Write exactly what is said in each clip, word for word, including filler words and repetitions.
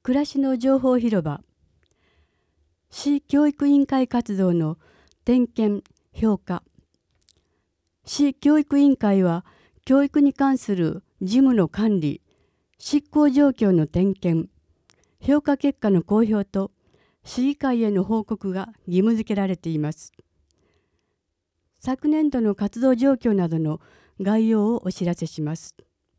暮らしの情報広場、市教育委員会活動の点検・評価。市教育委員会は、教育に関する事務の管理、執行状況の点検、評価結果の公表と市議会への報告が義務付けられています。昨年度の活動状況などの概要をお知らせします。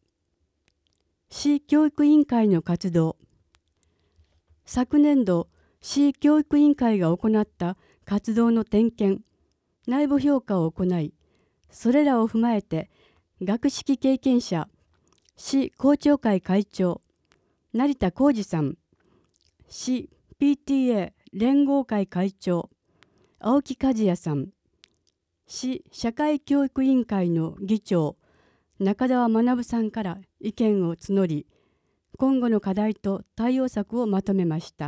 市教育委員会の活動。昨年度、市教育委員会が行った活動の点検、内部評価を行い、それらを踏まえて、学識経験者、市校長会会長、成田浩二さん、市 ピーティーエー 連合会会長、青木和也さん、市社会教育委員会の議長、中澤学さんから意見を募り、今後の課題と対応策をまとめました。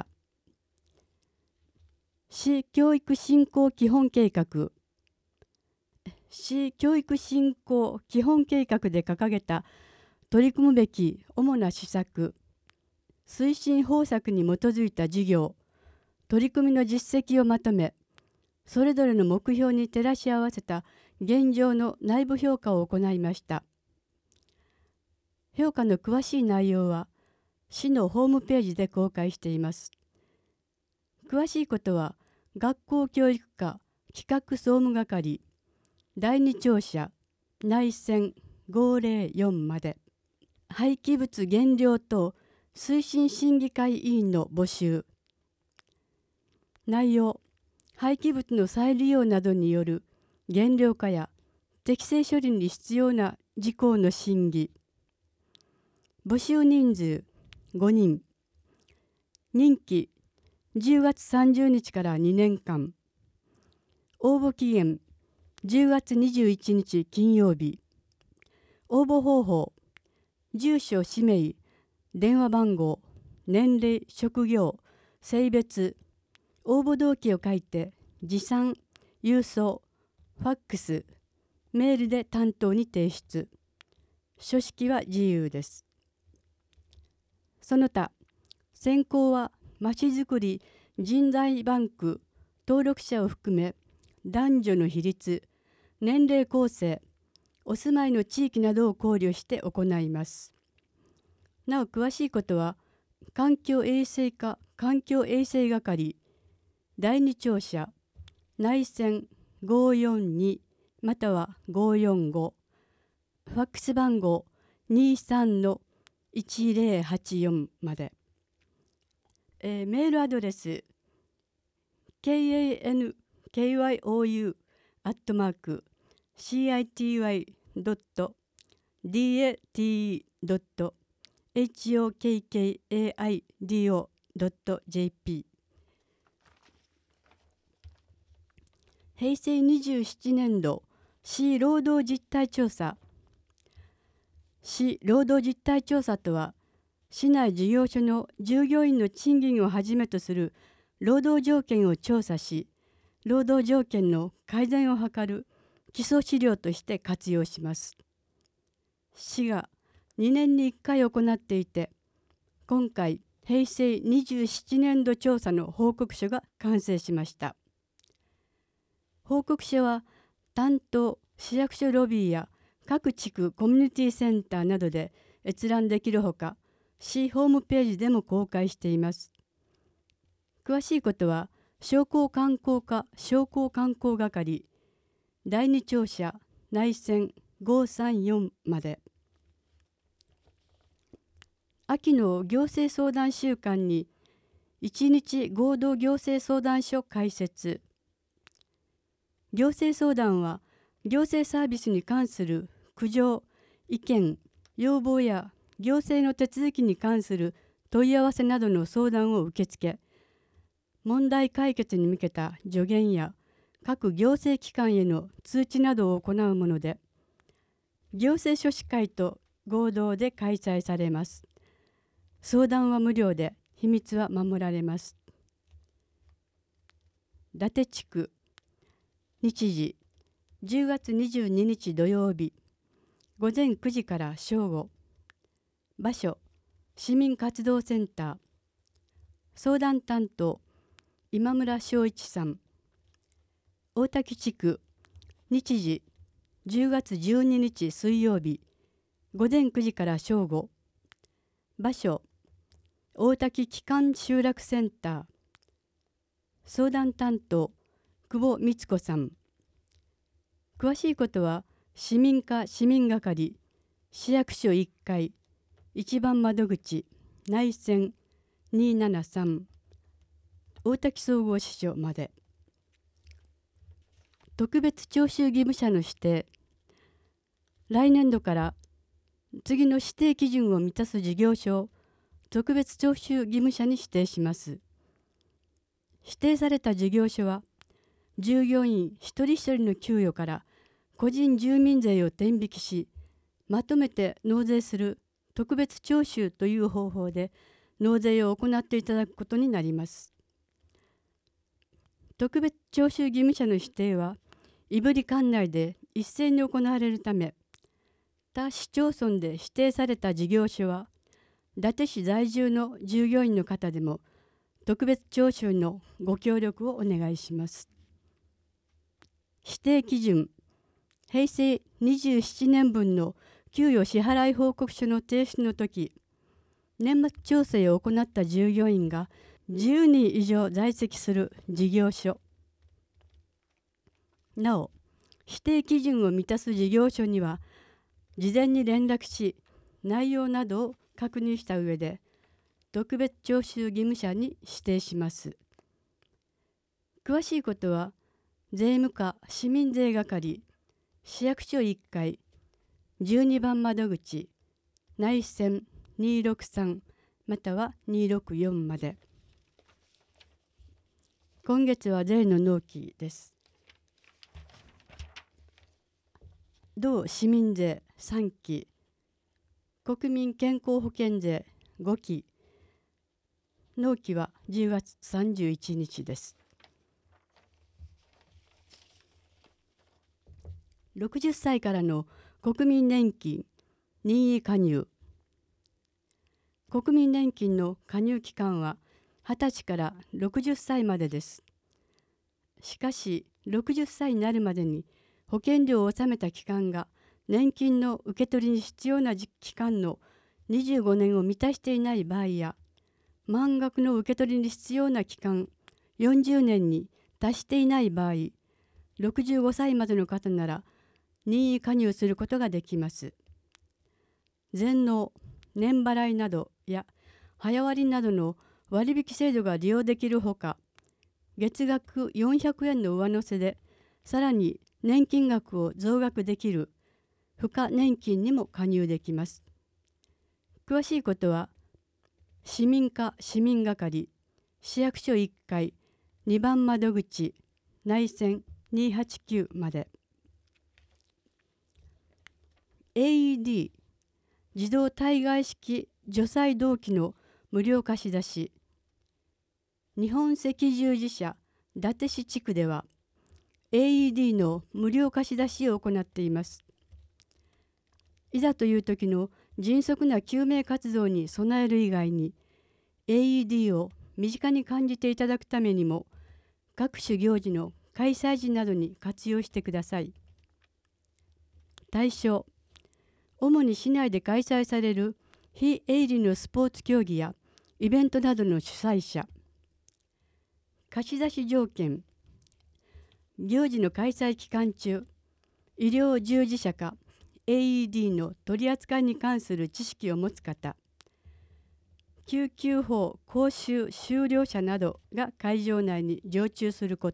市教育振興基本計画。市教育振興基本計画で掲げた取り組むべき主な施策、推進方策に基づいた事業、取り組みの実績をまとめ、それぞれの目標に照らし合わせた現状の内部評価を行いました。評価の詳しい内容は、市のホームページで公開しています。詳しいことは、学校教育課企画総務係だいに庁舎内線ごーぜろよんまで。廃棄物減量等推進審議会委員の募集。内容、廃棄物の再利用などによる減量化や適正処理に必要な事項の審議。募集人数ごにん。任期じゅうがつさんじゅうにちからにねんかん。応募期限じゅうがつにじゅういちにち金曜日。応募方法、住所、氏名、電話番号、年齢、職業、性別、応募動機を書いて持参、郵送、ファックス、メールで担当に提出。書式は自由です。その他、選考はまちづくり人材バンク登録者を含め男女の比率、年齢構成、お住まいの地域などを考慮して行います。なお詳しいことは、環境衛生課環境衛生係だいに庁舎内線ごーよんにまたはごーよんご、ファックス番号 にじゅうさんのいちぜろはちよん まで。えー、メールアドレス ケーエーエヌケーワイオーユー アットマーク シーアイティーワイ ドット ディーエーティー ドット エイチオーケーケーエーアイディーオー ドット ジェーピー。平成にじゅうななねん度市労働実態調査。市労働実態調査とは、市内事業所の従業員の賃金をはじめとする労働条件を調査し、労働条件の改善を図る基礎資料として活用します。市がにねんにいっかい行っていて、今回平成にじゅうななねん度調査の報告書が完成しました。報告書は担当市役所ロビーや各地区コミュニティセンターなどで閲覧できるほか、市ホームページでも公開しています。詳しいことは、商工観光課商工観光係だいに庁舎内線ごーさんよんまで。秋の行政相談週間にいちにち合同行政相談所開設。行政相談は、行政サービスに関する苦情、意見、要望や行政の手続きに関する問い合わせなどの相談を受け付け、問題解決に向けた助言や各行政機関への通知などを行うもので、行政書士会と合同で開催されます。相談は無料で、秘密は守られます。伊達地区、日時じゅうがつにじゅうににち土曜日、ごぜんくじから正午。場所、市民活動センター。 相談担当今村昭一さん。大滝地区日時じゅうがつじゅうににち水曜日午前くじから正午。場所大滝機関集落センター。相談担当久保光子さん。詳しいことは市民課市民係市役所いっかい一番窓口内線にーななさん大滝総合支所まで。特別徴収義務者の指定。来年度から次の指定基準を満たす事業所を特別徴収義務者に指定します。指定された事業所は従業員一人一人の給与から個人住民税を転引きし、まとめて納税する特別徴収という方法で納税を行っていただくことになります。特別徴収義務者の指定は胆振管内で一斉に行われるため、他市町村で指定された事業所は伊達市在住の従業員の方でも特別徴収のご協力をお願いします。指定基準。へいせいにじゅうななねんぶんの給与支払い報告書の提出の時、年末調整を行った従業員がじゅうにん以上在籍する事業所。なお、指定基準を満たす事業所には事前に連絡し、内容などを確認した上で特別徴収義務者に指定します。詳しいことは税務課市民税係市役所いっかいじゅうにばん窓口内線にーろくさんまたはにーろくよんまで。今月は税の納期です。同市民税さんき、国民健康保険税ごき、納期はじゅうがつさんじゅういちにちです。ろくじゅっさいからの国民年金任意加入。国民年金の加入期間ははたちからろくじゅっさいまでです。しかし、ろくじゅっさいになるまでに保険料を納めた期間が年金の受け取りに必要な期間のにじゅうごねんを満たしていない場合や、満額の受け取りに必要な期間よんじゅうねんに達していない場合、ろくじゅうごさいまでの方なら任意加入することができます。全納、年払いなどや早割などの割引制度が利用できるほか、月額よんひゃくえんの上乗せでさらに年金額を増額できる付加年金にも加入できます。詳しいことは市民課市民係市役所いっかいにばん窓口内線にーはちきゅうまで。 エーイーディー 自動体外式除細動器の無料貸し出し。日本赤十字社伊達市地区では エーイーディー の無料貸し出しを行っています。いざという時の迅速な救命活動に備える以外に エーイーディー を身近に感じていただくためにも各種行事の開催時などに活用してください。対象、主に市内で開催される非営利のスポーツ競技やイベントなどの主催者。貸し出し条件、行事の開催期間中、医療従事者か エーイーディー の取り扱いに関する知識を持つ方、救急法講習修了者などが会場内に常駐すること。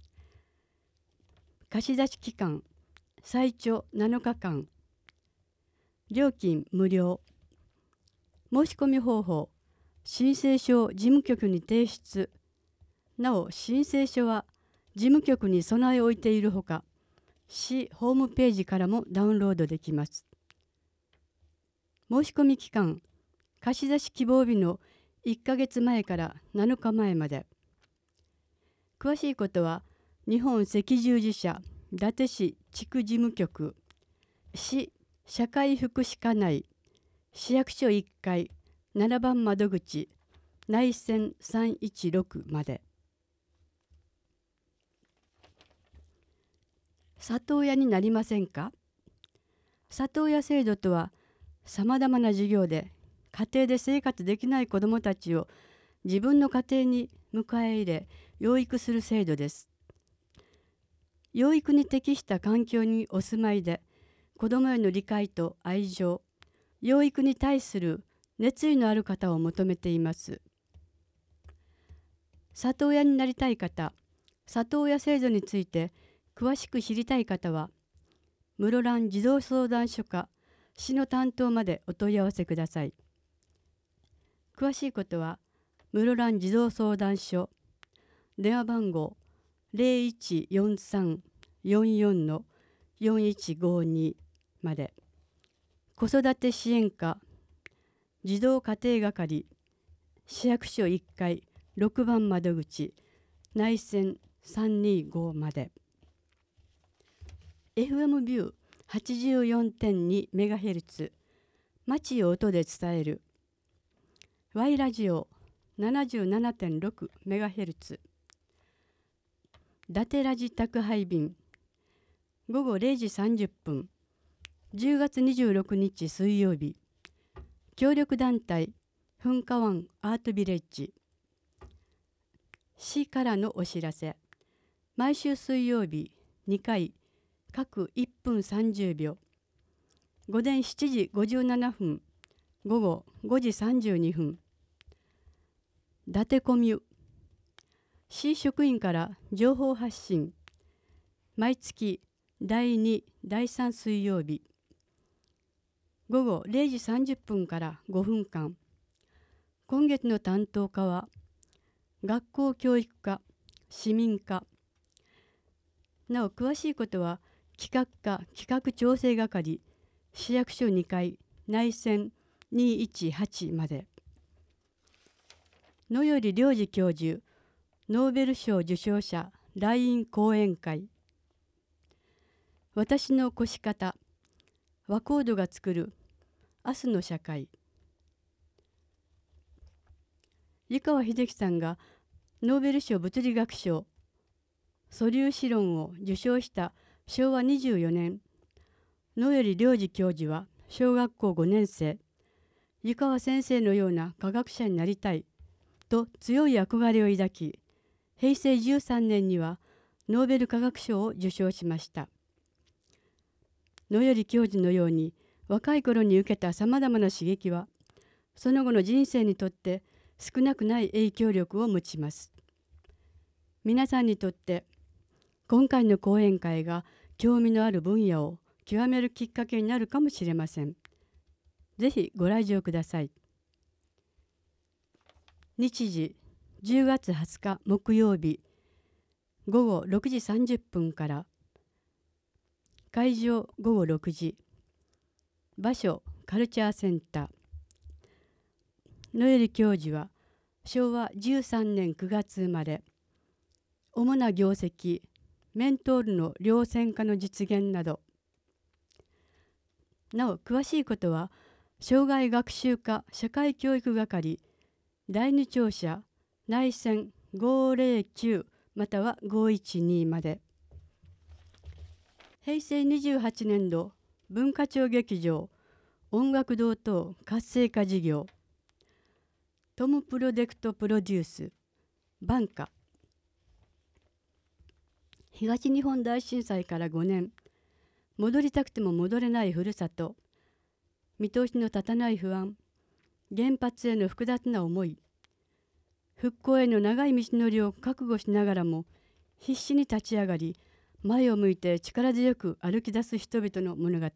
貸し出し期間、最長なのかかん。料金無料。申し込み方法、申請書を事務局に提出。なお、申請書は事務局に備え置いているほか、市ホームページからもダウンロードできます。申し込み期間、貸し出し希望日のいっかげつまえからなのかまえまで。詳しいことは、日本赤十字社伊達市地区事務局、市社会福祉課内、市役所いっかいななばん窓口内戦さんいちろくまで。里親になりませんか？里親制度とは、さまざまな事業で家庭で生活できない子どもたちを自分の家庭に迎え入れ養育する制度です。養育に適した環境にお住まいで、子どもへの理解と愛情、養育に対する熱意のある方を求めています。里親になりたい方、里親制度について詳しく知りたい方は、室蘭児童相談所か市の担当までお問い合わせください。詳しいことは、室蘭児童相談所、電話番号 ゼロいちよんさんよんよんのよんいちごに まで、子育て支援課児童家庭係市役所いっかいろくばん窓口内線さんにごまで。 エフエム ビュー はちじゅうよんてんにメガヘルツ 街を音で伝える Y ラジオ ななじゅうななてんろくメガヘルツ 伊達ラジ宅配便ごごれいじさんじゅっぷんじゅうがつにじゅうろくにち水曜日、協力団体噴火湾アートビレッジ市からのお知らせ。毎週水曜日にかい各いっぷんさんじゅうびょう、午前しちじごじゅうななふん、午後ごじさんじゅうにふん。伊達コミュ市職員から情報発信。毎月だいに、だいさん水曜日午後れいじさんじゅっぷんからごふんかん。今月の担当課は学校教育課、市民課。なお詳しいことは企画課企画調整係市役所にかい内線にいちはちまで。野頼良二教授ノーベル賞受賞者来院講演会。私の越し方和コードが作る明日の社会。湯川秀樹さんがノーベル賞物理学賞素粒子論を受賞したしょうわにじゅうよねん、野頼良二教授は小学校ごねんせい、湯川先生のような科学者になりたいと強い憧れを抱き、へいせいじゅうさんねんにはノーベル化学賞を受賞しました。野頼教授のように若い頃に受けたさまざまな刺激は、その後の人生にとって少なくない影響力を持ちます。皆さんにとって今回の講演会が興味のある分野を極めるきっかけになるかもしれません。ぜひご来場ください。日時じゅうがつはつか木曜日ごごろくじさんじゅっぷんから、会場ごごろくじ、場所カルチャーセンター。野頼教授はしょうわじゅうさんねんくがつ生まれ、主な業績メントールの量産化の実現など。なお詳しいことは障害学習課社会教育係だいに庁舎内線ごぜろきゅうまたはごいちにまで。へいせいにじゅうはちねんど文化庁劇場音楽堂等活性化事業トムプロジェクトプロデュースバンカ。東日本大震災からごねん、戻りたくても戻れないふるさと、見通しの立たない不安、原発への複雑な思い、復興への長い道のりを覚悟しながらも必死に立ち上がり、前を向いて力強く歩き出す人々の物語。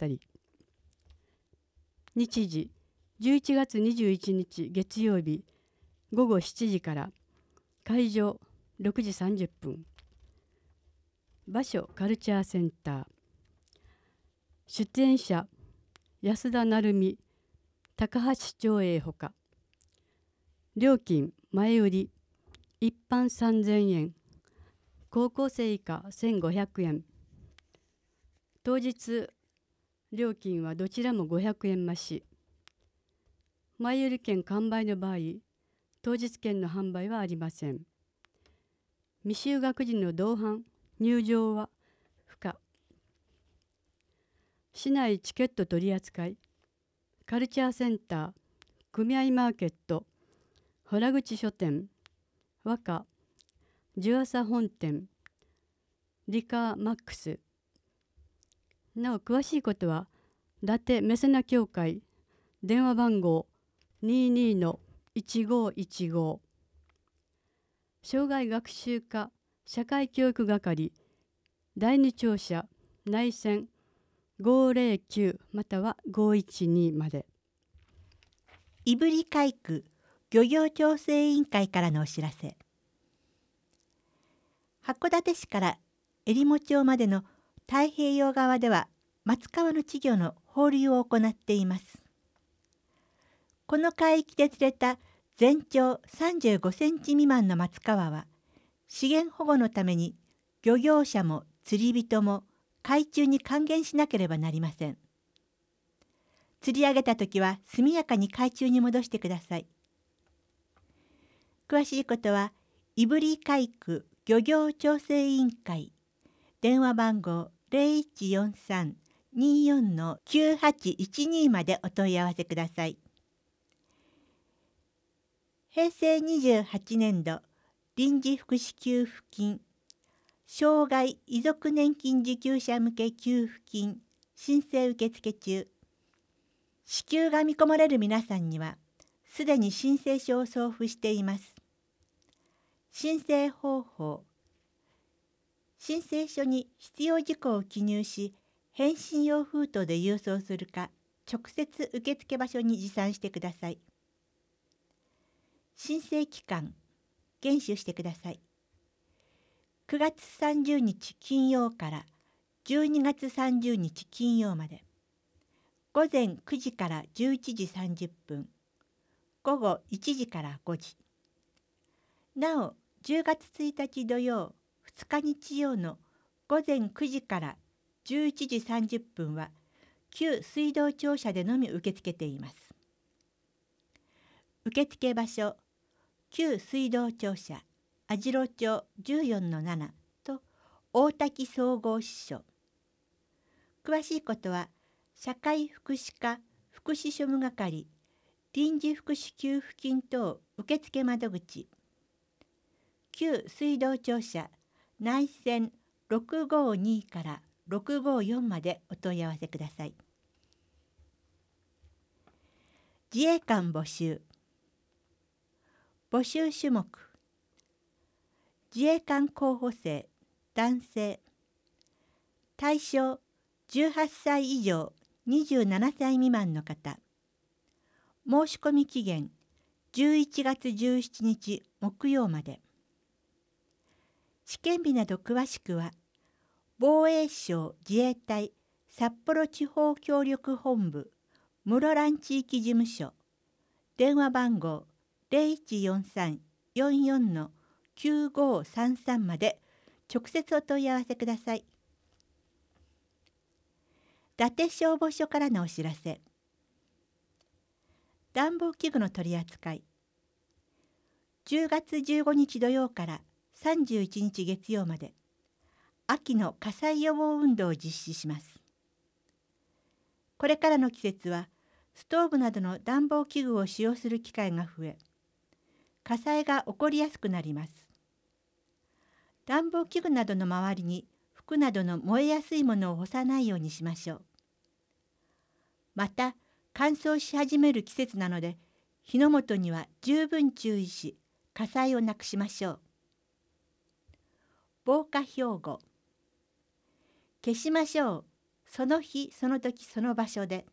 日時じゅういちがつにじゅういちにち月曜日ごごしちじから、会場ろくじさんじゅっぷん、場所カルチャーセンター。出演者安田成美、高橋長英ほか。料金前売り一般さんぜんえん、高校生以下せんごひゃくえん。当日料金はどちらもごひゃくえん増し。前売り券完売の場合、 当日券の販売はありません。未就学児の同伴入場は不可。市内チケット取扱い、カルチャーセンター、組合マーケット、洞口書店、和歌、ジュアサ本店、リカーマックス。なお詳しいことは伊達メセナ協会電話番号 にじゅうにのいちごいちご、障害学習課社会教育係第二庁舎内線ごーぜろきゅうまたはごーいちにまで。 胆振海区漁業調整委員会からのお知らせ。函館市からえりも町までの太平洋側では松川の稚魚の放流を行っています。この海域で釣れた全長さんじゅうごセンチ未満の松川は資源保護のために漁業者も釣り人も海中に還元しなければなりません。釣り上げたときは速やかに海中に戻してください。詳しいことは胆振海区漁業調整委員会電話番号 ゼロいちよんさん にーよん のきゅうはちいちにまでお問い合わせください。へいせいにじゅうはちねんど臨時福祉給付金障害遺族年金受給者向け給付金申請受付中。支給が見込まれる皆さんにはすでに申請書を送付しています。申請方法。申請書に必要事項を記入し、返信用封筒で郵送するか、直接受付場所に持参してください。申請期間、厳守してください。くがつさんじゅうにち金曜からじゅうにがつさんじゅうにち金曜まで。ごぜんくじからじゅういちじさんじゅっぷん、ごごいちじからごじ。なお、じゅうがつついたち土曜、ふつか日曜のごぜんくじからじゅういちじさんじゅっぷんは、旧水道庁舎でのみ受け付けています。受付場所、旧水道庁舎、網代町 じゅうよんのなな と大滝総合支所。詳しいことは、社会福祉課福祉庶務係臨時福祉給付金等受付窓口旧水道庁舎内線ろくごにからろくごよんまでお問い合わせください。自衛官募集。募集種目。自衛官候補生男性。対象じゅうはっさい以上にじゅうななさい未満の方。申し込み期限じゅういちがつじゅうしちにち木曜まで。試験日など詳しくは防衛省自衛隊札幌地方協力本部室蘭地域事務所電話番号 ゼロいちよんさん よんよん のきゅうごさんさんまで直接お問い合わせください。伊達消防署からのお知らせ。暖房器具の取り扱い。じゅうがつじゅうごにち土曜からさんじゅういちにち月曜まで秋の火災予防運動を実施します。これからの季節はストーブなどの暖房器具を使用する機会が増え、火災が起こりやすくなります。暖房器具などの周りに服などの燃えやすいものを干さないようにしましょう。また乾燥し始める季節なので火の元には十分注意し火災をなくしましょう。防火標語。消しましょう。その日その時その場所で。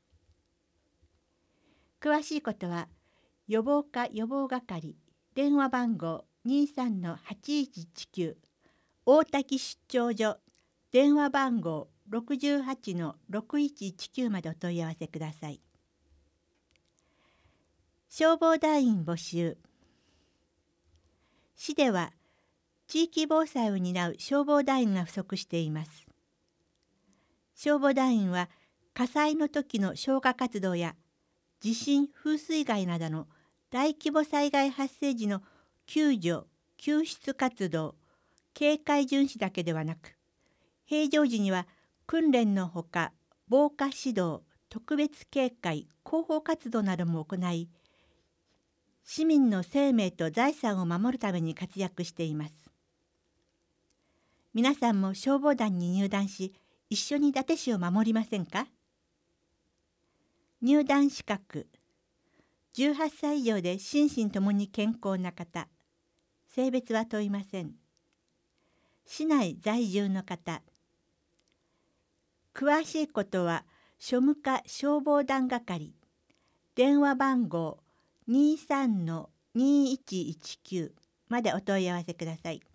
詳しいことは予防課予防係電話番号 にーさんのはちいちいちきゅう 大滝出張所電話番号 ろくはちのろくいちいちきゅう までお問い合わせください。消防団員募集。市では地域防災を担う消防団員が不足しています。消防団員は火災の時の消火活動や地震・風水害などの大規模災害発生時の救助・救出活動、警戒巡視だけではなく、平常時には訓練のほか、防火指導、特別警戒、広報活動なども行い、市民の生命と財産を守るために活躍しています。皆さんも消防団に入団し、一緒に伊達市を守りませんか？入団資格、じゅうはっさい以上で心身ともに健康な方、性別は問いません。市内在住の方、詳しいことは庶務課消防団係、電話番号 にじゅうさんのにいちいちきゅう までお問い合わせください。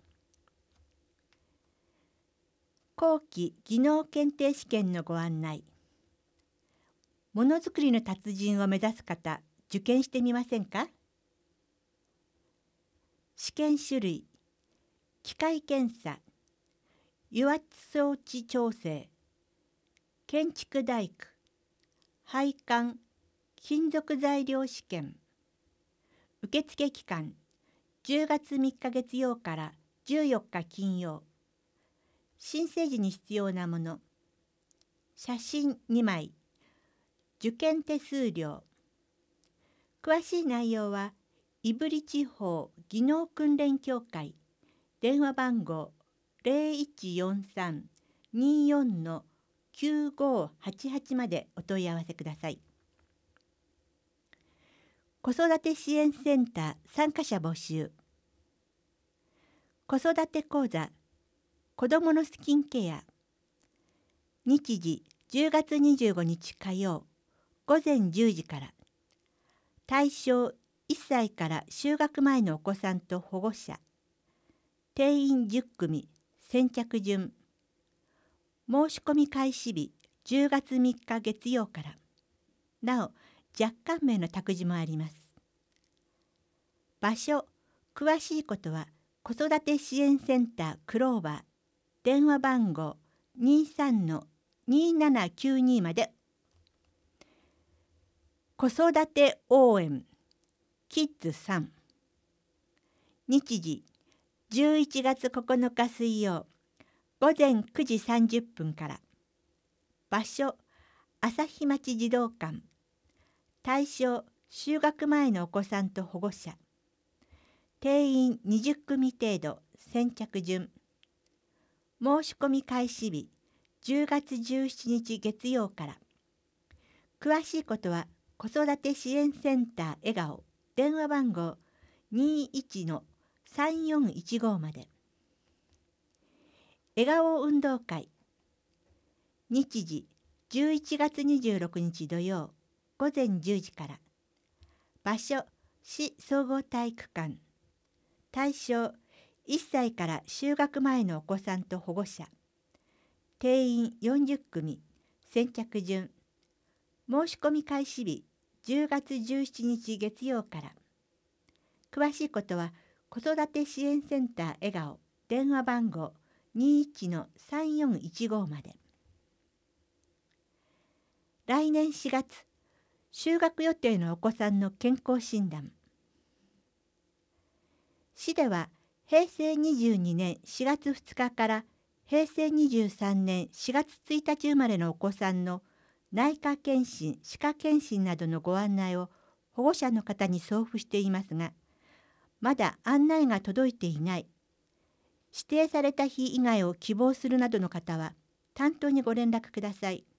後期技能検定試験のご案内。ものづくりの達人を目指す方、受験してみませんか？試験種類、機械検査、油圧装置調整、建築大工、配管、金属材料試験。受付期間、じゅうがつみっか月曜からじゅうよっか金曜。申請時に必要なもの、写真にまい、受験手数料。詳しい内容は、胆振地方技能訓練協会、電話番号 ゼロいちよんさん にーよん のきゅうごーはちはち までお問い合わせください。子育て支援センター参加者募集。子育て講座、子どものスキンケア。日時じゅうがつにじゅうごにち火曜、ごぜんじゅうじから。対象いっさいから就学前のお子さんと保護者。定員じゅっくみ、先着順。申し込み開始日じゅうがつみっか月曜から。なお、若干名の託児もあります。場所、詳しいことは子育て支援センタークローバー、電話番号 にじゅうさんのにーななきゅうに まで。子育て応援キッズさん。日時じゅういちがつここのか水曜、ごぜんくじさんじゅっぷんから。場所、朝日町児童館。対象、就学前のお子さんと保護者。定員にじゅっくみ程度、先着順。申し込み開始日じゅうがつじゅうしちにち月曜から。詳しいことは子育て支援センター笑顔、電話番号 にーいちのさんよんいちご まで。笑顔運動会。日時じゅういちがつにじゅうろくにち土曜、ごぜんじゅうじから。場所、市総合体育館。対象、いっさいから就学前のお子さんと保護者。定員よんじゅっくみ、先着順。申し込み開始日じゅうがつじゅうしちにち月曜から。詳しいことは子育て支援センター笑顔、電話番号 にーいちのさんよんいちご まで。来年しがつ、就学予定のお子さんの健康診断。市ではへいせいにじゅうにねんしがつふつかからへいせいにじゅうさんねんしがつついたち生まれのお子さんの内科検診、歯科検診などのご案内を保護者の方に送付していますが、まだ案内が届いていない、指定された日以外を希望するなどの方は担当にご連絡ください。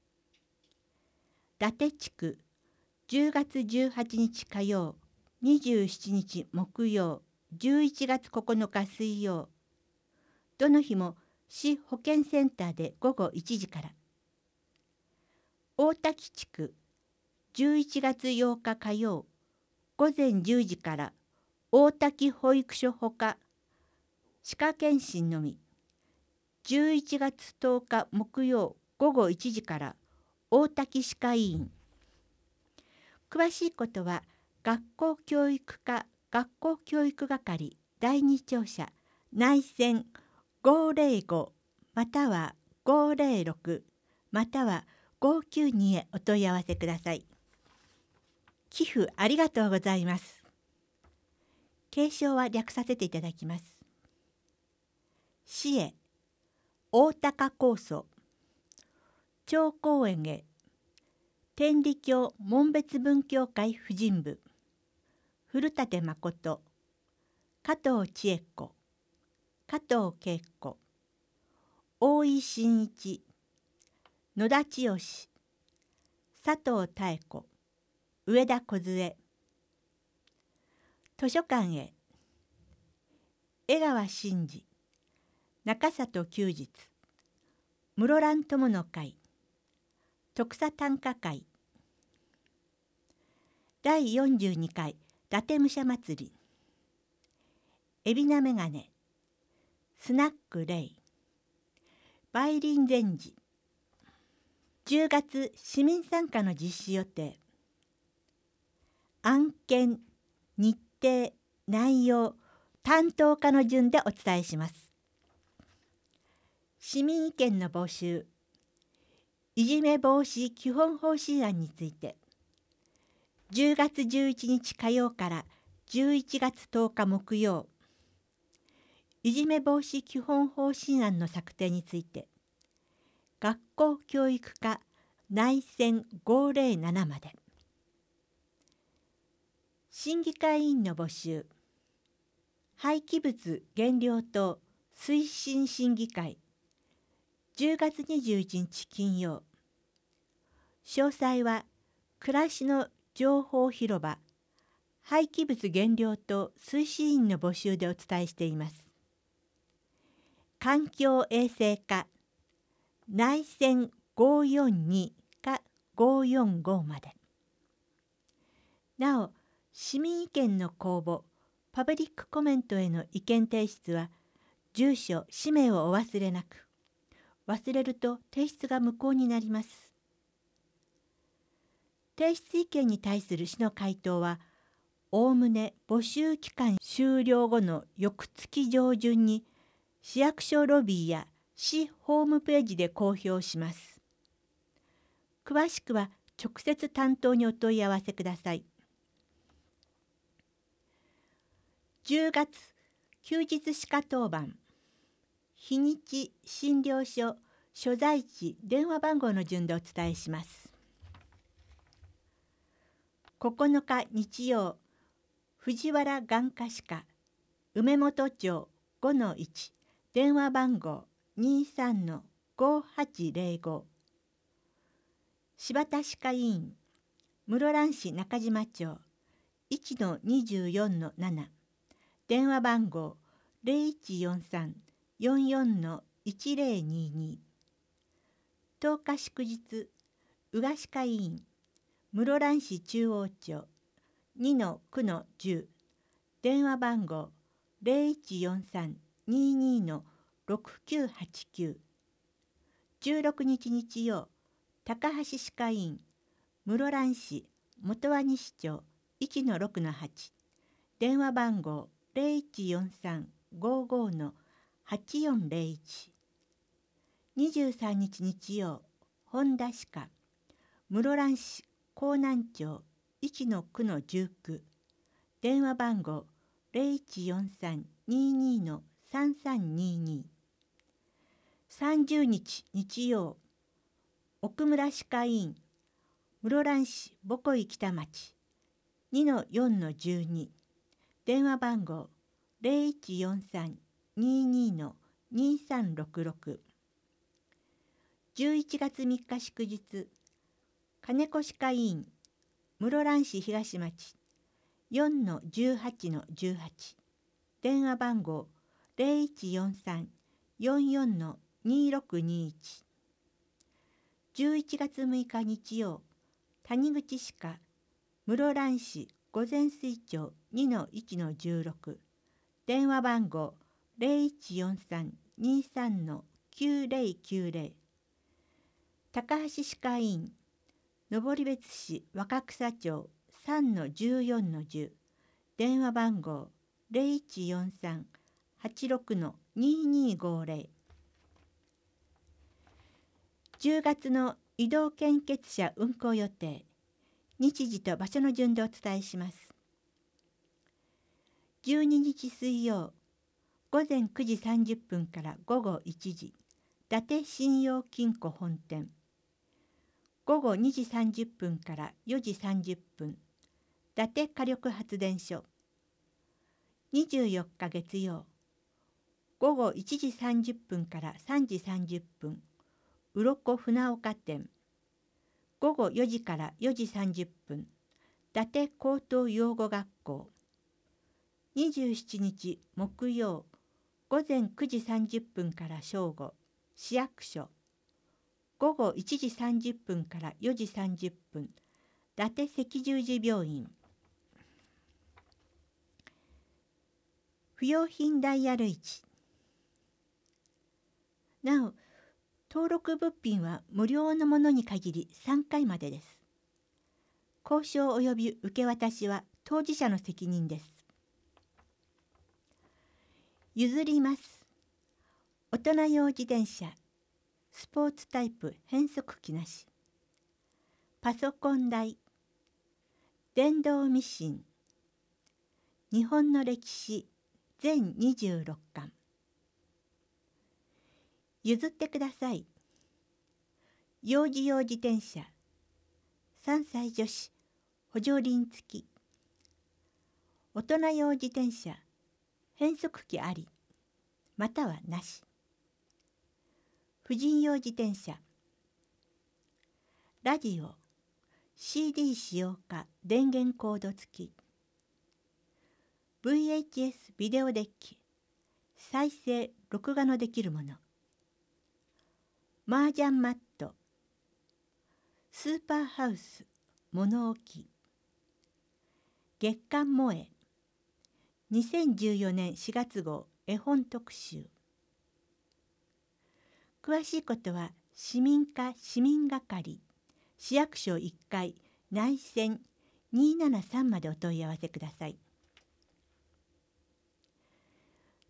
伊達地区じゅうがつじゅうはちにち火曜、にじゅうしちにち木曜、じゅういちがつここのか水曜。どの日も市保健センターでごごいちじから。大滝地区じゅういちがつようか火曜、ごぜんじゅうじから大滝保育所ほか歯科検診のみ。じゅういちがつとおか木曜ごごいちじから大滝歯科医院。詳しいことは学校教育課学校教育係だいに庁舎内線ごーぜろごまたはごーぜろろくまたはごーきゅうにへお問い合わせください。 寄付ありがとうございます。継承は略させていただきます。市へ、大高高祖、長公園へ、天理教門別文教会婦人部、古舘誠、加藤千恵子、加藤恵子、大井真一、野田千代、佐藤妙子、上田梢。図書館へ、江川真司、中里久日、室蘭友の会、徳佐短歌会、だいよんじゅうにかい伊達武者祭り、海老名メガネ、スナックレイ、梅林禅寺。じゅうがつ市民参加の実施予定。案件、日程、内容、担当課の順でお伝えします。市民意見の募集、いじめ防止基本方針案について、じゅうがつじゅういちにち火曜からじゅういちがつとおか木曜、いじめ防止基本方針案の策定について、学校教育課内線ごーぜろななまで。審議会委員の募集、廃棄物減量等推進審議会、じゅうがつにじゅういちにち金曜。詳細は暮らしの情報広場廃棄物減量等推進員の募集でお伝えしています。環境衛生課内線ごーよんにかごーよんごまで。なお、市民意見の公募、パブリックコメントへの意見提出は、住所、氏名をお忘れなく。忘れると提出が無効になります。提出意見に対する市の回答は、おおむね募集期間終了後の翌月上旬に市役所ロビーや市ホームページで公表します。詳しくは直接担当にお問い合わせください。じゅうがつ休日歯科当番、日にち、診療所、所在地、電話番号の順でお伝えします。ここのか日曜、藤原眼科歯科、梅本町 ごのいち、電話番号 にさんのごはちぜろご。柴田歯科医院、室蘭市中島町 いちのにじゅうよんのなな、電話番号 ゼロいちよんさん よんよんのいちぜろにに。とおか祝日、宇賀歯科医院、室蘭市中央町 にのくのじゅう、電話番号 ゼロいちよんさん ににのろくきゅうはちきゅう。じゅうろくにち日曜、高橋歯科医院、室蘭市本輪西町 いちのろくのはち、電話番号 ゼロいちよんさん ごごのはちよんゼロいち。にじゅうさんにち日曜、本田歯科、室蘭市江南町 いちのくのじゅうきゅう、電話番号 ゼロいちよんさん ににのさんさんにに。さんじゅうにち日曜、奥村歯科医院、室蘭市母恋北町 にのよんのじゅうに、電話番号 ゼロいちよんさん ににのにさんろくろく。じゅういちがつみっか祝日、金子歯科医院、室蘭市東町 よんのじゅうはちのじゅうはち、電話番号 ゼロいちよんさん よんよんのにろくにいち。じゅういちがつむいか日曜、谷口歯科、室蘭市御前水町 にのいちのじゅうろく、電話番号 ゼロいちよんさん にさんのきゅうぜろきゅうぜろ。高橋歯科医院、登別市若草町 さんのじゅうよんのじゅう、電話番号 ゼロいちよんさん はちろくのににごぜろ。じゅうがつの移動献血車運行予定。 日時と場所の順でお伝えします。じゅうににち水曜、午前くじさんじゅっぷんから午後いちじ、伊達信用金庫本店。午後にじさんじゅっぷんからよじさんじゅっぷん、伊達火力発電所。にじゅうよっか月曜、午後いちじさんじゅっぷんからさんじさんじゅっぷん、鱗船岡店。午後よじからよじさんじゅっぷん、伊達高等養護学校。にじゅうしちにち木曜、午前くじさんじゅっぷんから正午、市役所。午後いちじさんじゅっぷんからよじさんじゅっぷん、伊達赤十字病院。不用品ダイヤル市。なお、登録物品は無料のものに限りさんかいまでです。交渉及び受け渡しは当事者の責任です。譲ります。大人用自転車、スポーツタイプ変速機なし。パソコン代、電動ミシン、日本の歴史全にじゅうろっかん。譲ってください。幼児用自転車、さんさい女子補助輪付き。大人用自転車、変速機あり、またはなし。婦人用自転車。ラジオ、シーディー 使用か電源コード付き。ブイエイチエス ビデオデッキ、再生・録画のできるもの。麻雀マット。スーパーハウス、物置。月刊萌え。にせんじゅうよねんしがつごう絵本特集。詳しいことは市民課市民係、市役所いっかい内線にーななさんまでお問い合わせください。